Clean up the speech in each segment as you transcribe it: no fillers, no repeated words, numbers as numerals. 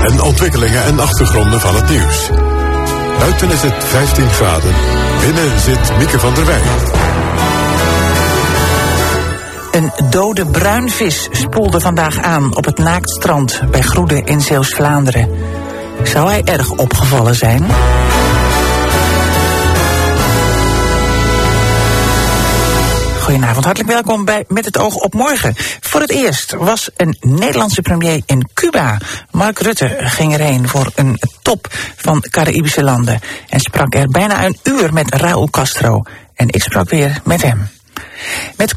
en ontwikkelingen en achtergronden van het nieuws. Buiten is het 15 graden. Binnen zit Mieke van der Wij. Een dode bruinvis spoelde vandaag aan op het naaktstrand bij Groede in Zeeuws-Vlaanderen. Zou hij erg opgevallen zijn? Goedenavond, hartelijk welkom bij Met het oog op morgen. Voor het eerst was een Nederlandse premier in Cuba. Mark Rutte ging erheen voor een top van Caraïbische landen en sprak er bijna een uur met Raúl Castro. En ik sprak weer met hem. Met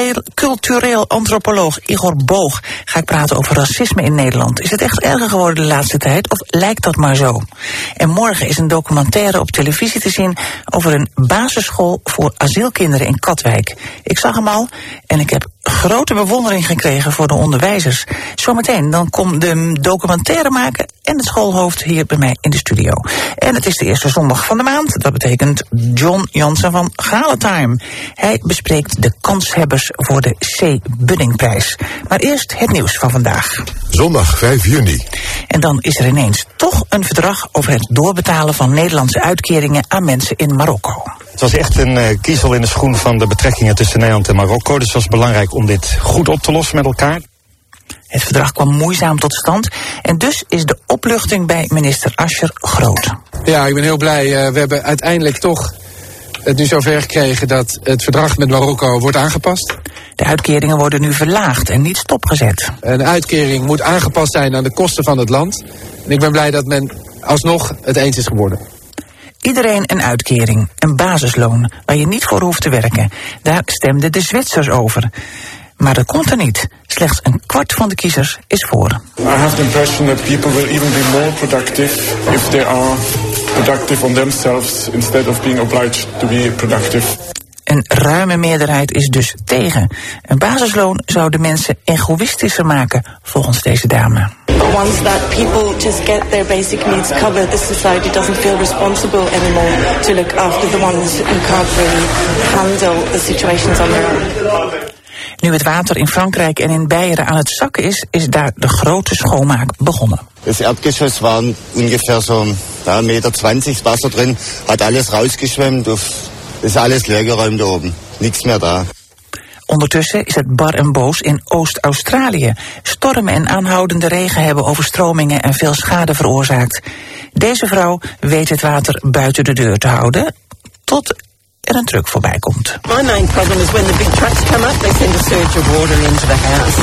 cultureel antropoloog Igor Boog ga ik praten over racisme in Nederland. Is het echt erger geworden de laatste tijd of lijkt dat maar zo? En morgen is een documentaire op televisie te zien over een basisschool voor asielkinderen in Katwijk. Ik zag hem al en ik heb grote bewondering gekregen voor de onderwijzers. Zometeen dan komt de documentaire maken en het schoolhoofd hier bij mij in de studio. En het is de eerste zondag van de maand. Dat betekent John Jansen van Galatime. Hij bespreekt de kanshebbers voor de C. Buddingprijs. Maar eerst het nieuws van vandaag. Zondag 5 juni. En dan is er ineens toch een verdrag over het doorbetalen van Nederlandse uitkeringen aan mensen in Marokko. Het was echt een kiezel in de schoen van de betrekkingen tussen Nederland en Marokko. Dus het was belangrijk om dit goed op te lossen met elkaar. Het verdrag kwam moeizaam tot stand en dus is de opluchting bij minister Asscher groot. Ja, ik ben heel blij. We hebben uiteindelijk toch het nu zover gekregen dat het verdrag met Marokko wordt aangepast. De uitkeringen worden nu verlaagd en niet stopgezet. Een uitkering moet aangepast zijn aan de kosten van het land. En ik ben blij dat men alsnog het eens is geworden. Iedereen een uitkering, een basisloon, waar je niet voor hoeft te werken. Daar stemden de Zwitsers over. Maar dat komt er niet. Slechts een kwart van de kiezers is voor. I have the impression that people will even be more productive if they are productive on themselves instead of being obliged to be productive. Een ruime meerderheid is dus tegen. Een basisloon zou de mensen egoïstischer maken, volgens deze dame. Once that people just get their basic needs covered, the society doesn't feel responsible anymore to look after the ones who can't really handle the situations on their own. Nu het water in Frankrijk en in Beieren aan het zakken is daar de grote schoonmaak begonnen. Das Erdgeschoss waren ungefähr so 1,20 Meter Wasser drin, hat alles rausgeschwemmt, is alles leergeräumt oben, niks meer daar. Ondertussen is het bar en boos in Oost-Australië. Stormen en aanhoudende regen hebben overstromingen en veel schade veroorzaakt. Deze vrouw weet het water buiten de deur te houden, tot er een truck voorbij komt. My main problem is when the big trucks come up, they send a surge of water into the house.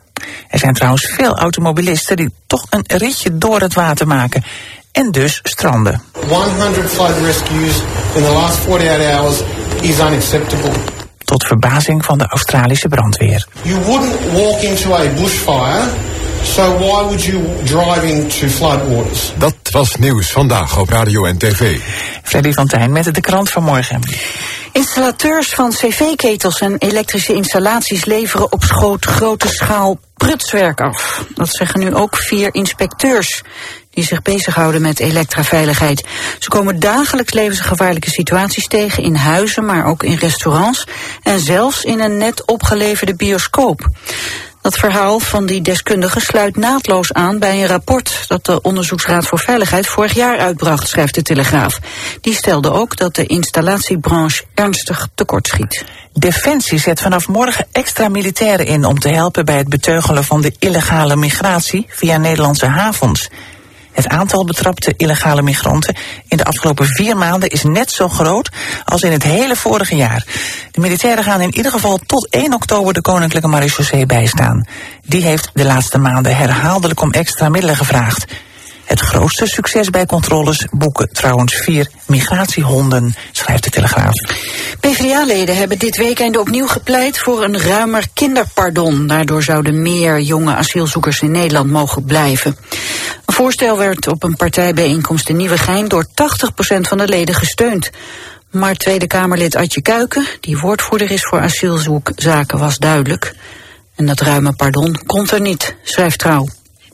Er zijn trouwens veel automobilisten die toch een ritje door het water maken en dus stranden. 100 flood rescues in the last 48 hours is unacceptable. Tot verbazing van de Australische brandweer. You wouldn't walk into a bushfire, so why would you drive into floodwaters? Dat was nieuws vandaag op radio en tv. Freddy van Tijn met de krant van morgen. Installateurs van cv-ketels en elektrische installaties leveren op grote schaal prutswerk af. Dat zeggen nu ook 4 inspecteurs die zich bezighouden met elektraveiligheid. Ze komen dagelijks levensgevaarlijke situaties tegen in huizen, maar ook in restaurants en zelfs in een net opgeleverde bioscoop. Dat verhaal van die deskundigen sluit naadloos aan bij een rapport dat de Onderzoeksraad voor Veiligheid vorig jaar uitbracht, schrijft de Telegraaf. Die stelde ook dat de installatiebranche ernstig tekortschiet. Defensie zet vanaf morgen extra militairen in om te helpen bij het beteugelen van de illegale migratie via Nederlandse havens. Het aantal betrapte illegale migranten in de afgelopen 4 maanden is net zo groot als in het hele vorige jaar. De militairen gaan in ieder geval tot 1 oktober de Koninklijke Marechaussee bijstaan. Die heeft de laatste maanden herhaaldelijk om extra middelen gevraagd. Het grootste succes bij controles boeken trouwens 4 migratiehonden, schrijft de Telegraaf. PvdA-leden hebben dit weekend opnieuw gepleit voor een ruimer kinderpardon. Daardoor zouden meer jonge asielzoekers in Nederland mogen blijven. Een voorstel werd op een partijbijeenkomst in Nieuwegein door 80% van de leden gesteund. Maar Tweede Kamerlid Adje Kuiken, die woordvoerder is voor asielzoekzaken, was duidelijk. En dat ruime pardon komt er niet, schrijft Trouw.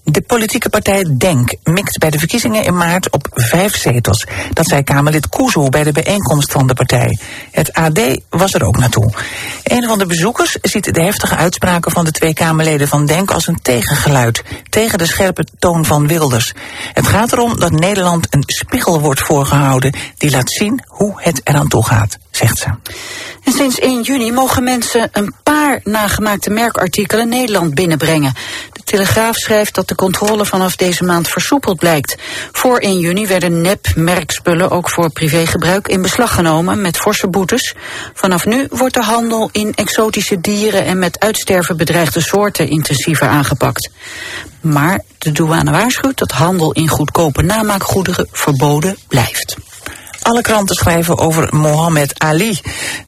De politieke partij DENK mikt bij de verkiezingen in maart op 5 zetels. Dat zei Kamerlid Kuzu bij de bijeenkomst van de partij. Het AD was er ook naartoe. Een van de bezoekers ziet de heftige uitspraken van de 2 Kamerleden van DENK als een tegengeluid tegen de scherpe toon van Wilders. Het gaat erom dat Nederland een spiegel wordt voorgehouden die laat zien hoe het eraan toe gaat, zegt ze. En sinds 1 juni mogen mensen een paar nagemaakte merkartikelen Nederland binnenbrengen. De Telegraaf schrijft dat de controle vanaf deze maand versoepeld blijkt. Voor 1 juni werden nep-merkspullen ook voor privégebruik in beslag genomen met forse boetes. Vanaf nu wordt de handel in exotische dieren en met uitsterven bedreigde soorten intensiever aangepakt. Maar de douane waarschuwt dat handel in goedkope namaakgoederen verboden blijft. Alle kranten schrijven over Mohammed Ali.